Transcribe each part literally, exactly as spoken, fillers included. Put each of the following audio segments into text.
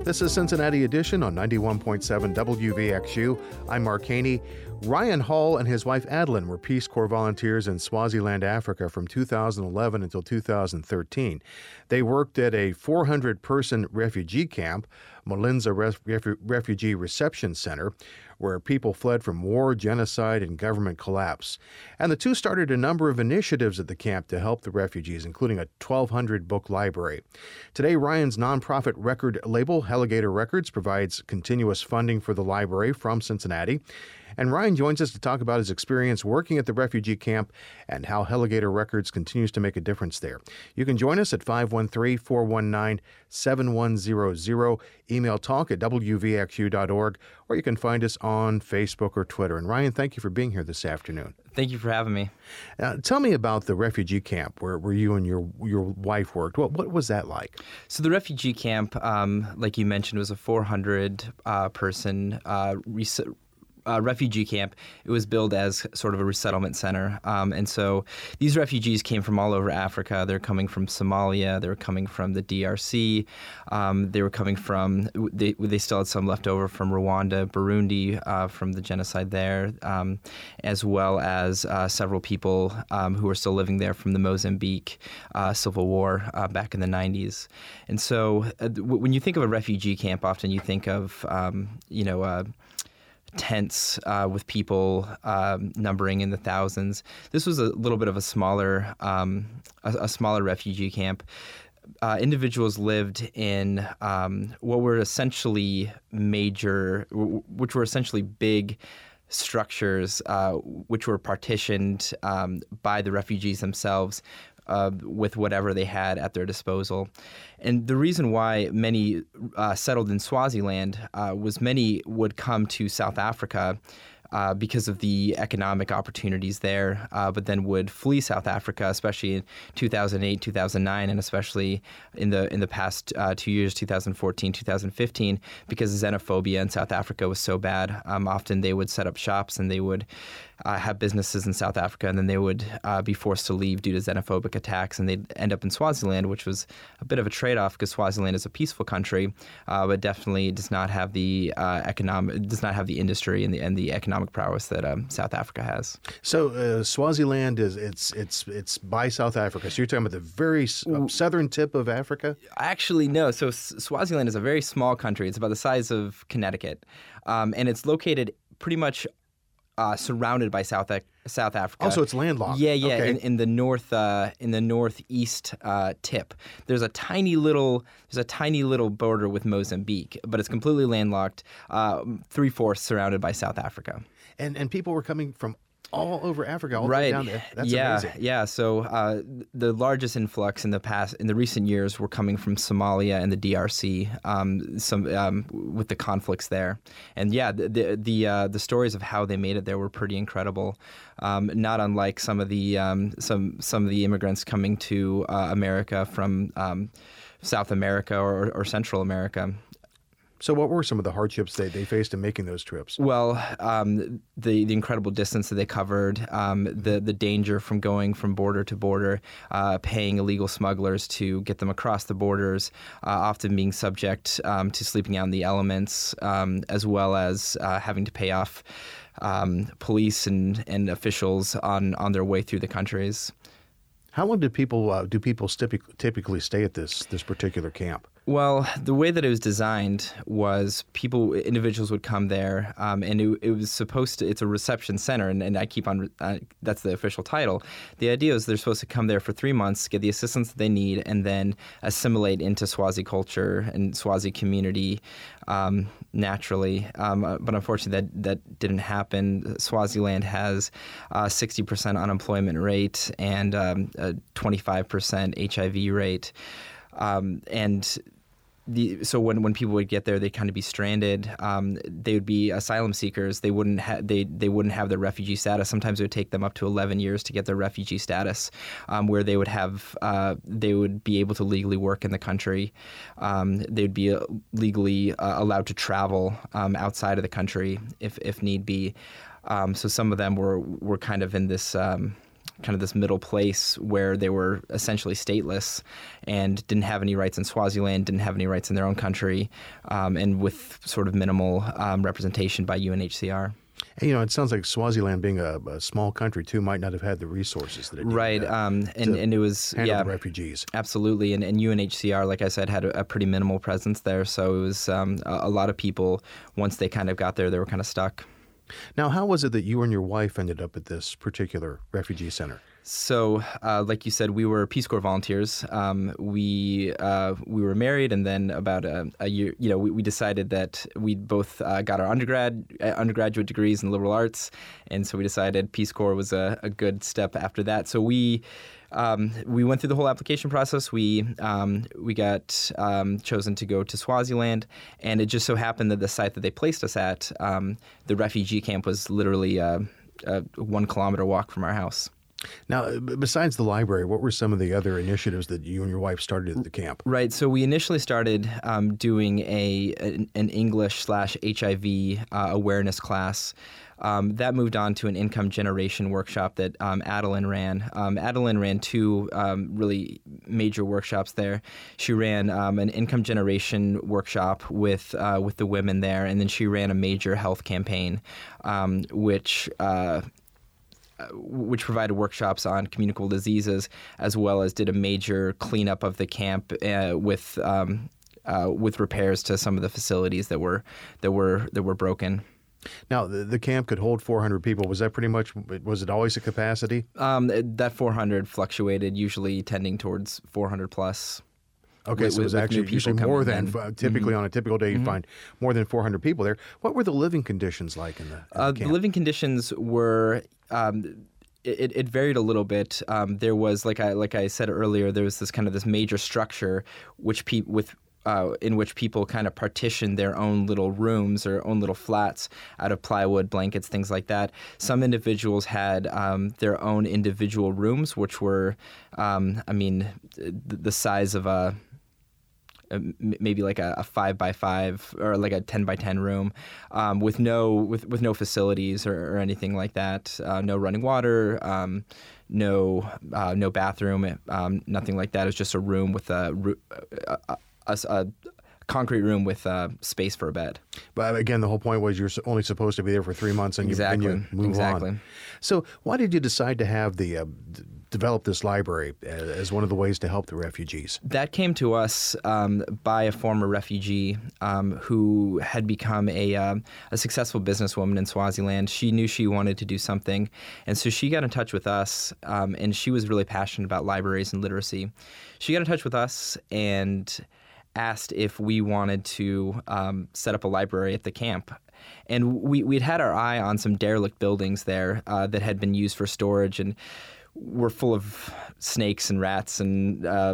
This is Cincinnati Edition on ninety-one point seven W V X U. I'm Mark Haney. Ryan Hall and his wife Adeline were Peace Corps volunteers in Swaziland, Africa from two thousand eleven until two thousand thirteen. They worked at a four hundred person refugee camp, Molinza Ref- Ref- Refugee Reception Center, where people fled from war, genocide, and government collapse. And the two started a number of initiatives at the camp to help the refugees, including a twelve hundred book library. Today, Ryan's nonprofit record label, Heligator Records, provides continuous funding for the library from Cincinnati. And Ryan joins us to talk about his experience working at the refugee camp and how Heligator Records continues to make a difference there. You can join us at five one three, four one nine, seven one zero zero, email talk at w v x u dot org, or you can find us on Facebook or Twitter. And Ryan, thank you for being here this afternoon. Thank you for having me. Uh, tell me about the refugee camp where, where you and your your wife worked. What what was that like? So the refugee camp, um, like you mentioned, was a four hundred uh, person uh, res- Uh, refugee camp. It was billed as sort of a resettlement center. Um, and so these refugees came from all over Africa. They're coming from Somalia. They were coming from the D R C. Um, they were coming from, they, they still had some left over from Rwanda, Burundi, uh, from the genocide there, um, as well as uh, several people um, who are still living there from the Mozambique uh, Civil War uh, back in the nineties. And so uh, w- when you think of a refugee camp, often you think of, um, you know, uh, tents uh, with people um, numbering in the thousands. This was a little bit of a smaller, um, a, a smaller refugee camp. Uh, individuals lived in um, what were essentially major, which were essentially big structures, uh, which were partitioned um, by the refugees themselves. Uh, with whatever they had at their disposal. And the reason why many uh, settled in Swaziland uh, was many would come to South Africa uh, because of the economic opportunities there, uh, but then would flee South Africa, especially in two thousand eight, two thousand nine, and especially in the in the past uh, two years, two thousand fourteen, two thousand fifteen, because xenophobia in South Africa was so bad. Um, often they would set up shops and they would Uh, have businesses in South Africa, and then they would uh, be forced to leave due to xenophobic attacks, and they'd end up in Swaziland, which was a bit of a trade-off because Swaziland is a peaceful country, uh, but definitely does not have the uh, economic, does not have the industry and the and the economic prowess that um, South Africa has. So uh, Swaziland is it's it's it's by South Africa. So you're talking about the very uh, southern tip of Africa? Actually, no. So S- Swaziland is a very small country. It's about the size of Connecticut, um, and it's located pretty much Uh, surrounded by South South Africa. Also, it's landlocked. Yeah, yeah. Okay. In, in the north, uh, in the northeast uh, tip, there's a tiny little there's a tiny little border with Mozambique, but it's completely landlocked. Uh, three fourths surrounded by South Africa. And and people were coming from all over Africa, all the right. way down there. That's yeah, amazing. Yeah, so uh, the largest influx in the past, in the recent years, were coming from Somalia and the D R C, um, some um, with the conflicts there, and yeah, the the the, uh, the stories of how they made it there were pretty incredible. Um, not unlike some of the um, some some of the immigrants coming to uh, America from um, South America or, or Central America. So what were some of the hardships they, they faced in making those trips? Well, um, the the incredible distance that they covered, um, the the danger from going from border to border, uh, paying illegal smugglers to get them across the borders, uh, often being subject um, to sleeping out in the elements, um, as well as uh, having to pay off um, police and, and officials on, on their way through the countries. How long did people uh, do people typically typically stay at this this particular camp? Well, the way that it was designed was people, individuals would come there, um, and it, it was supposed to, it's a reception center, and, and I keep on, uh, that's the official title. The idea is they're supposed to come there for three months, get the assistance that they need, and then assimilate into Swazi culture and Swazi community um, naturally. Um, but unfortunately, that, that didn't happen. Swaziland has a sixty percent unemployment rate and um, a twenty-five percent H I V rate. Um, and the, so when, when people would get there, they'd kind of be stranded. Um, they would be asylum seekers. They wouldn't ha- they they wouldn't have their refugee status. Sometimes it would take them up to eleven years to get their refugee status, um, where they would have uh, they would be able to legally work in the country. Um, they would be uh, legally uh, allowed to travel um, outside of the country if if need be. Um, so some of them were were kind of in this. Um, kind of this middle place where they were essentially stateless and didn't have any rights in Swaziland, didn't have any rights in their own country, um, and with sort of minimal um, representation by U N H C R. And, you know, it sounds like Swaziland, being a, a small country too, might not have had the resources that it needed. Right, uh, um, and and it was handle yeah, the refugees. Absolutely, and, and U N H C R, like I said, had a, a pretty minimal presence there. So it was um, a, a lot of people. Once they kind of got there, they were kind of stuck. Now, how was it that you and your wife ended up at this particular refugee center? So, uh, like you said, we were Peace Corps volunteers. Um, we uh, we were married, and then about a, a year, you know, we, we decided that we both uh, got our undergrad uh, undergraduate degrees in liberal arts, and so we decided Peace Corps was a, a good step after that. So we. Um, we went through the whole application process. We um, we got um, chosen to go to Swaziland, and it just so happened that the site that they placed us at, um, the refugee camp, was literally a, a one kilometer walk from our house. Now, besides the library, what were some of the other initiatives that you and your wife started at the camp? Right. So we initially started um, doing a an, an English slash H I V uh, awareness class. Um, that moved on to an income generation workshop that um, Adeline ran. Um, Adeline ran two um, really major workshops there. She ran um, an income generation workshop with uh, with the women there, and then she ran a major health campaign, um, which. Uh, which provided workshops on communicable diseases, as well as did a major cleanup of the camp uh, with um, uh, with repairs to some of the facilities that were that were that were broken. Now, the, the camp could hold four hundred people. Was that pretty much, was it always a capacity? Um, that four hundred fluctuated, usually tending towards four hundred plus. Okay, with, so it was actually usually more than, uh, typically mm-hmm. on a typical day, you mm-hmm. find more than four hundred people there. What were the living conditions like in the, in uh, the camp? The living conditions were, um, it, it varied a little bit. Um, there was, like I like I said earlier, there was this kind of this major structure which pe- with Uh, in which people kind of partitioned their own little rooms or own little flats out of plywood, blankets, things like that. Some individuals had um, their own individual rooms, which were, um, I mean, the, the size of a maybe like a, a five by five or like a ten by ten room, um, with no with, with no facilities or, or anything like that. Uh, no running water. Um, no uh, no bathroom. Um, nothing like that. It was just a room with a. a, a A, a concrete room with uh, space for a bed. But again, the whole point was you're only supposed to be there for three months and, exactly. you, and you move exactly. on. So why did you decide to have the uh, d- develop this library as one of the ways to help the refugees? That came to us um, by a former refugee um, who had become a, uh, a successful businesswoman in Swaziland. She knew she wanted to do something, and so she got in touch with us, um, and she was really passionate about libraries and literacy. She got in touch with us and asked if we wanted to um, set up a library at the camp. And we, we'd had our eye on some derelict buildings there uh, that had been used for storage and were full of snakes and rats and uh,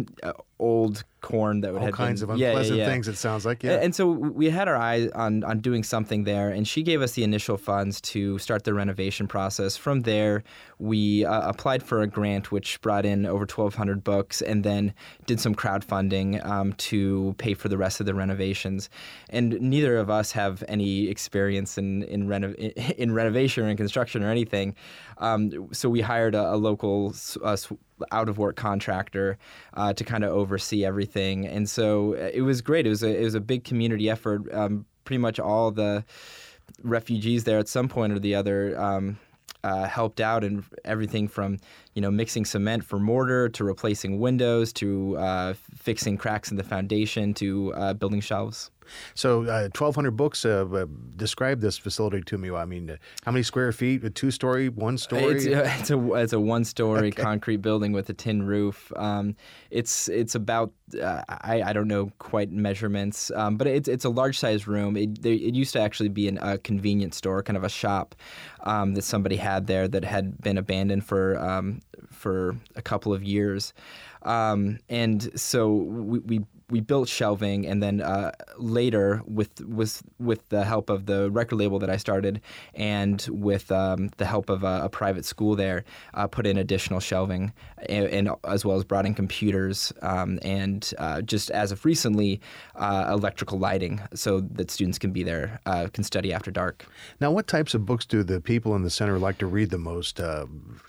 old corn that would all have kinds been, of unpleasant yeah, yeah, yeah. things. It sounds like, yeah. And so we had our eye on on doing something there, and she gave us the initial funds to start the renovation process. From there, we uh, applied for a grant, which brought in over twelve hundred books, and then did some crowdfunding um, to pay for the rest of the renovations. And neither of us have any experience in in, reno- in renovation or in construction or anything, um, so we hired a, a local uh, out-of-work contractor uh, to kind of oversee everything. And so it was great. It was a, it was a big community effort. Um, pretty much all the refugees there at some point or the other um, uh, helped out, and everything from, you know, mixing cement for mortar to replacing windows to uh, fixing cracks in the foundation to uh, building shelves. So uh, twelve hundred books. Uh, uh, describe this facility to me. I mean, uh, how many square feet? A two-story, one-story? It's, uh, it's a it's a one-story okay. concrete building with a tin roof. Um, it's it's about uh, I I don't know quite measurements, um, but it's it's a large-sized room. It there, it used to actually be an, a convenience store, kind of a shop um, that somebody had there that had been abandoned for um, for a couple of years, um, and so we. we We built shelving, and then uh, later, with with with the help of the record label that I started, and with um, the help of a, a private school there, uh, put in additional shelving, and, and as well as brought in computers, um, and uh, just as of recently, uh, electrical lighting, so that students can be there, uh, can study after dark. Now, what types of books do the people in the center like to read the most? Uh,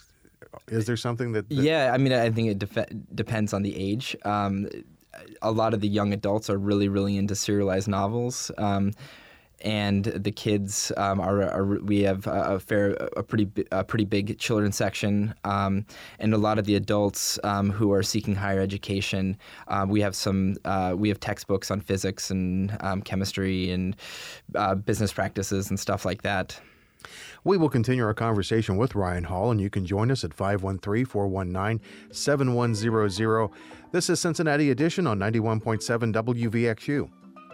is there something that, that... Yeah, I mean, I think it def- depends on the age. Um, a lot of the young adults are really, really into serialized novels. Um, And the kids um, are, are. We have a fair, a pretty, a pretty big children's section, um, and a lot of the adults um, who are seeking higher education. Um, we have some. Uh, we have textbooks on physics and um, chemistry and uh, business practices and stuff like that. We will continue our conversation with Ryan Hall, and you can join us at five one three, four one nine, seven one zero zero. This is Cincinnati Edition on ninety-one point seven W V X U.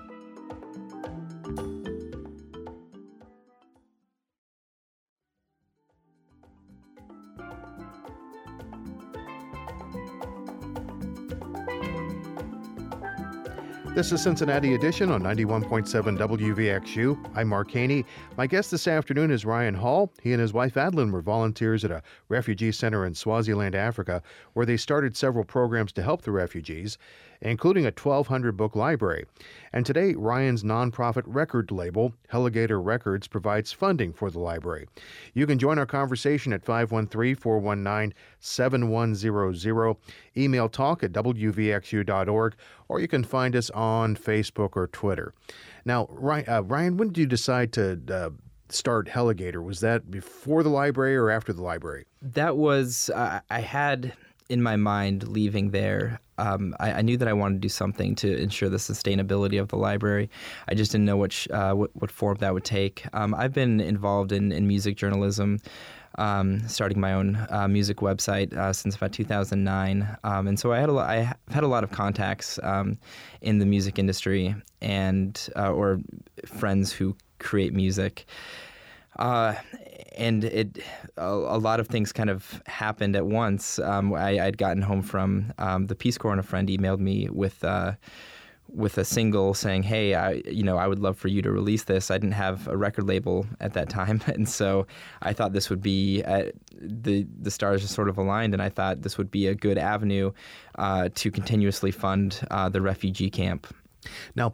This is Cincinnati Edition on ninety-one point seven W V X U. I'm Mark Haney. My guest this afternoon is Ryan Hall. He and his wife Adeline were volunteers at a refugee center in Swaziland, Africa, where they started several programs to help the refugees, including a twelve hundred book library. And today, Ryan's nonprofit record label, Heligator Records, provides funding for the library. You can join our conversation at five one three, four one nine, seven one zero zero. Email talk at w v x u dot org, or you can find us on Facebook or Twitter. Now, Ryan, uh, Ryan when did you decide to uh, start Heligator? Was that before the library or after the library? That was, uh, I had in my mind leaving there, um, I, I knew that I wanted to do something to ensure the sustainability of the library. I just didn't know which, uh, what, what form that would take. Um, I've been involved in, in music journalism, um, starting my own uh, music website uh, since about two thousand nine, um, and so I had a lot, I had a lot of contacts um, in the music industry and uh, or friends who create music. Uh, and it, a, a lot of things kind of happened at once. Um, I, I'd gotten home from um, the Peace Corps, and a friend emailed me with uh, with a single saying, "Hey, I, you know, I would love for you to release this." I didn't have a record label at that time, and so I thought this would be uh, the the stars just sort of aligned, and I thought this would be a good avenue uh, to continuously fund uh, the refugee camp. Now,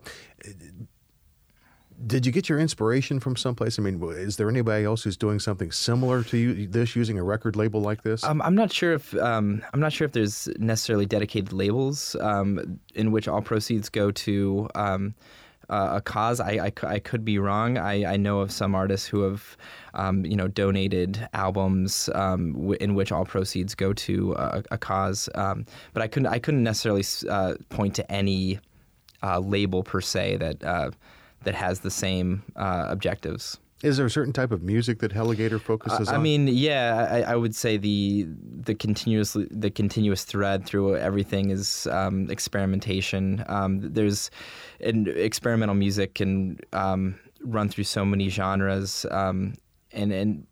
did you get your inspiration from someplace? I mean, is there anybody else who's doing something similar to you, this, using a record label like this? Um, I'm not sure if um, I'm not sure if there's necessarily dedicated labels um, in which all proceeds go to um, uh, a cause. I, I, I could be wrong. I, I know of some artists who have um, you know donated albums um, w- in which all proceeds go to a, a cause. Um, but I couldn't I couldn't necessarily uh, point to any uh, label per se that. Uh, that has the same uh, objectives. Is there a certain type of music that Heligator focuses uh, on? I mean, yeah, I, I would say the the continuous the continuous thread through everything is um, experimentation. Um, there's and experimental music can um, run through so many genres, um, and and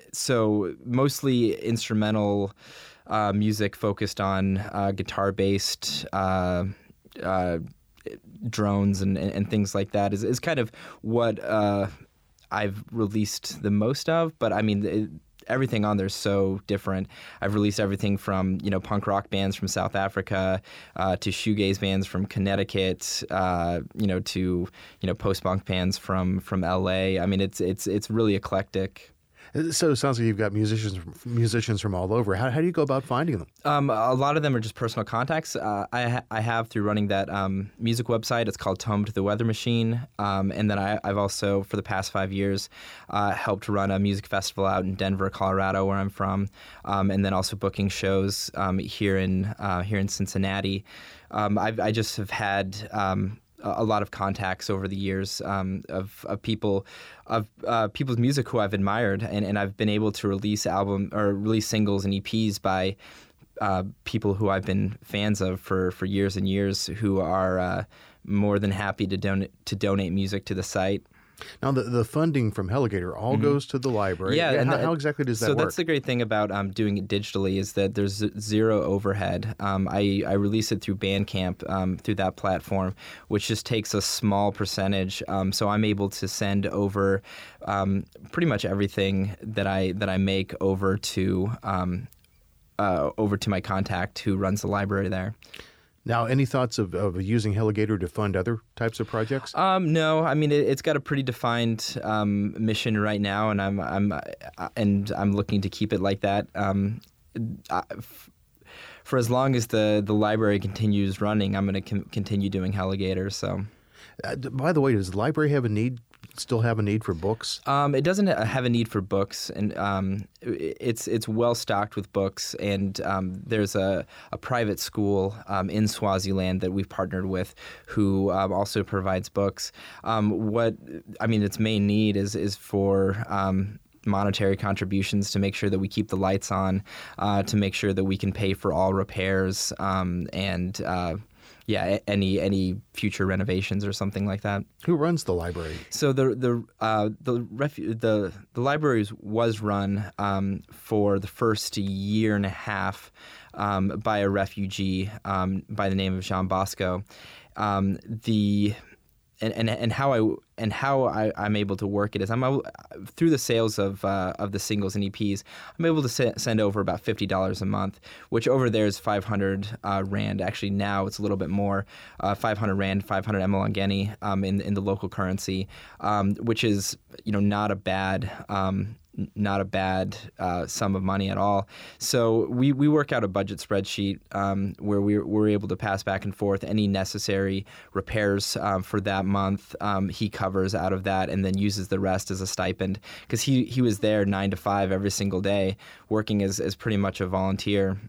so mostly instrumental uh, music focused on uh, guitar based. Uh, uh, drones and, and, and things like that is, is kind of what uh, I've released the most of. But I mean, it, everything on there is so different. I've released everything from, you know, punk rock bands from South Africa uh, to shoegaze bands from Connecticut, uh, you know, to, you know, post-punk bands from, from L A. I mean, it's it's it's really eclectic. So it sounds like you've got musicians musicians from all over. How, how do you go about finding them? Um, a lot of them are just personal contacts. Uh, I, ha- I have through running that um, music website. It's called Tome to the Weather Machine. Um, and then I, I've also, for the past five years, uh, helped run a music festival out in Denver, Colorado, where I'm from, um, and then also booking shows um, here in uh, here in Cincinnati. Um, I've, I just have had um, a lot of contacts over the years um, of, of people, of uh, people's music who I've admired, and, and I've been able to release album or release singles and E Ps by uh, people who I've been fans of for, for years and years, who are uh, more than happy to donate to donate music to the site. Now, the, the funding from Heligator all mm-hmm. goes to the library. Yeah, and how, the, how exactly does that so work? So that's the great thing about um, doing it digitally is that there's zero overhead. Um, I, I release it through Bandcamp, um, through that platform, which just takes a small percentage. Um, so I'm able to send over um, pretty much everything that I that I make over to um, uh, over to my contact who runs the library there. Now, any thoughts of, of using Heligator to fund other types of projects? Um, no, I mean it, it's got a pretty defined um, mission right now, and I'm I'm uh, and I'm looking to keep it like that. Um, uh, f- for as long as the, the library continues running, I'm going to com- continue doing Heligator. So, uh, by the way, does the library have a need? Still have a need for books? Um, it doesn't have a need for books, and um, it's it's well stocked with books. And um, there's a, a private school um, in Swaziland that we've partnered with, who um, also provides books. Um, what I mean, its main need is is for um, monetary contributions to make sure that we keep the lights on, uh, to make sure that we can pay for all repairs um, and. Uh, Yeah, any any future renovations or something like that. Who runs the library? So the the uh, the, refu- the the library was run um, for the first year and a half um, by a refugee um, by the name of Jean Bosco. Um, the and, and and how I and how I, I'm able to work it is I'm able, through the sales of uh, of the singles and E Ps. I'm able to se- send over about fifty dollars a month, which over there is five hundred uh, rand. Actually, now it's a little bit more, uh, five hundred rand, five hundred Emolangeni um, in in the local currency, um, which is you know not a bad. Um, not a bad uh, sum of money at all. So we, we work out a budget spreadsheet um, where we're, we're able to pass back and forth any necessary repairs um, for that month. Um, he covers out of that and then uses the rest as a stipend because he, he was there nine to five every single day working as, as pretty much a volunteer.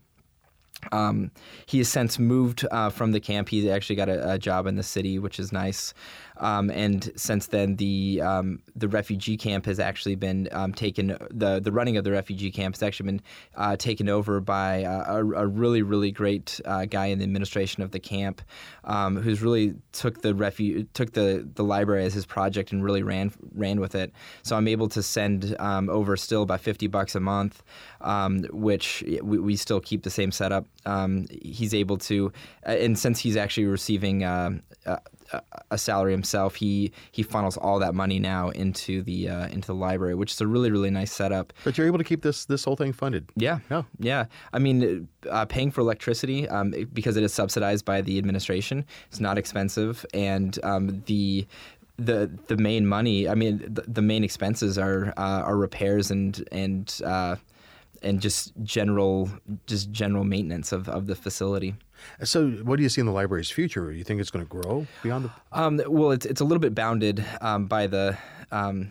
Um, he has since moved uh, from the camp. He actually got a, a job in the city, which is nice. Um, and since then, the um, the refugee camp has actually been um, taken. the The running of the refugee camp has actually been uh, taken over by uh, a, a really really great uh, guy in the administration of the camp, um, who's really took the refu- took the, the library as his project and really ran ran with it. So I'm able to send um, over still about fifty bucks a month, um, which we, we still keep the same setup. Um, he's able to, and since he's actually receiving uh, a, a salary himself, he he funnels all that money now into the uh, into the library, which is a really really nice setup. But you're able to keep this this whole thing funded. Yeah, yeah, yeah. I mean, uh, paying for electricity um, because it is subsidized by the administration. It's not expensive, and um, the the the main money. I mean, the, the main expenses are uh, are repairs and and. Uh, and just general just general maintenance of, of the facility. So what do you see in the library's future? You think it's going to grow beyond the... Um, well, it's it's a little bit bounded um, by the um,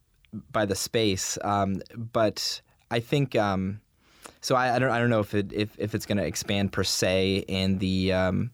by the space, um, but I think um, so. I, I don't I don't know if it if, if it's going to expand per se in the um,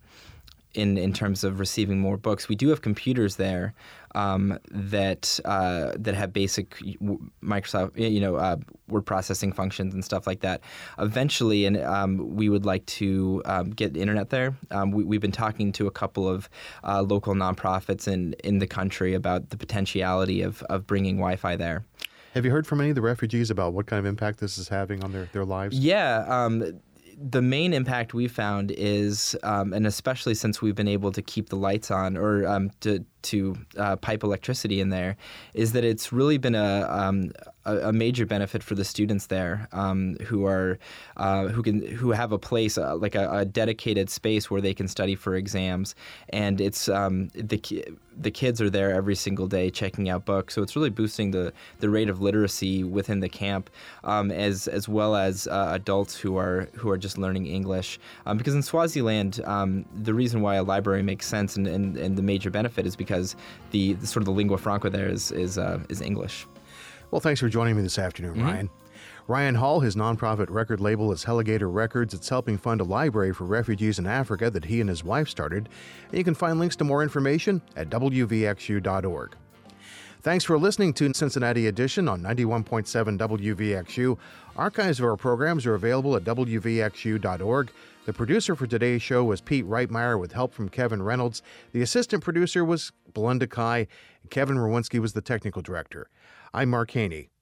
in in terms of receiving more books. We do have computers there um, that uh, that have basic Microsoft, you know, uh, word processing functions and stuff like that. Eventually, and um, we would like to um, get internet there. Um, we, we've been talking to a couple of uh, local nonprofits in in the country about the potentiality of of bringing Wi-Fi there. Have you heard from any of the refugees about what kind of impact this is having on their, their lives? Yeah. Um, the main impact we found is, um, and especially since we've been able to keep the lights on or um, to, to uh, pipe electricity in there, is that it's really been a um, a, a major benefit for the students there um, who are uh, who can who have a place uh, like a, a dedicated space where they can study for exams, and it's um, the the kids are there every single day checking out books, so it's really boosting the, the rate of literacy within the camp, um, as as well as uh, adults who are who are just learning English. Um, because in Swaziland, um, the reason why a library makes sense and, and, and the major benefit is because the, the sort of the lingua franca there is is uh, is English. Well, thanks for joining me this afternoon, Mm-hmm. Ryan. Ryan Hall, his nonprofit record label is Heligator Records. It's helping fund a library for refugees in Africa that he and his wife started. And you can find links to more information at W V X U dot org. Thanks for listening to Cincinnati Edition on ninety-one point seven W V X U. Archives of our programs are available at W V X U dot org. The producer for today's show was Pete Reitmeyer with help from Kevin Reynolds. The assistant producer was Belinda Kai. And Kevin Rowinski was the technical director. I'm Mark Haney.